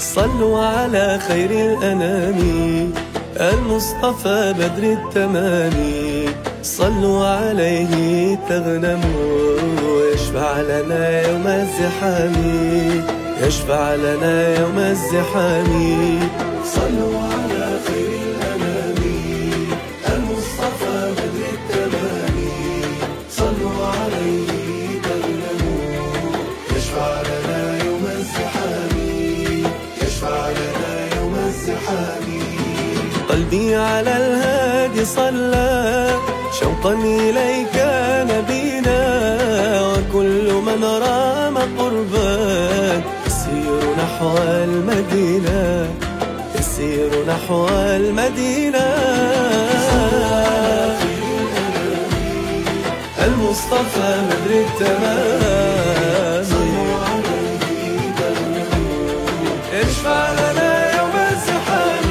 صلوا على خير الأنام المصطفى بدر التمام، صلوا عليه تغنموا، يشفع لنا يوم الزحام، يشفع لنا يوم الزحام. صلوا على خير الأنام المصطفى بدر التمام، صلوا عليه تغنموا، يشفع لنا يوم الزحام، يشفع لنا يوم الزحام. قلبي على الهادي صلى شوقا إليك نبينا، وكل من رام قرباك يسير نحو المدينة، يسير نحو المدينة. المصطفى بدر التمام، اشفع لنا يوم الزحام،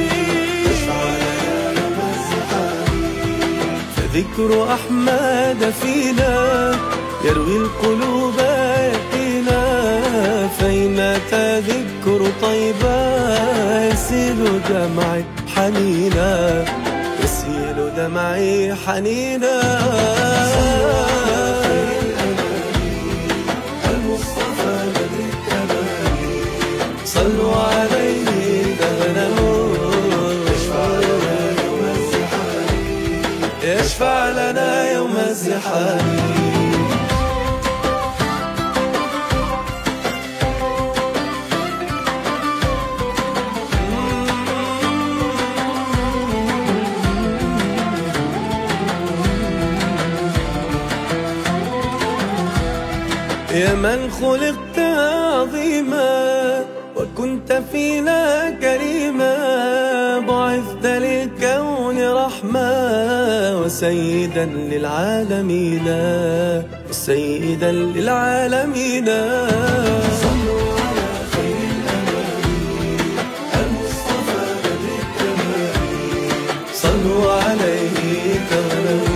ذكر أحمد فينا يروي القلوب يقينا، فإن تذكر طيبا يسيل دمعي حنينا، يسيل دمعي حنينا. المصطفى بدر التمام، صلوا عليه تغنموا، يشفع لنا يوم الزحام. يا من خلقت عظيما وكنت فينا كريما، بعثت للكون رحمة وسيدا للعالمين، وسيدا للعالمين. صلوا على خير الأنام المصطفى بدر التمام، صلوا عليه تغنموا،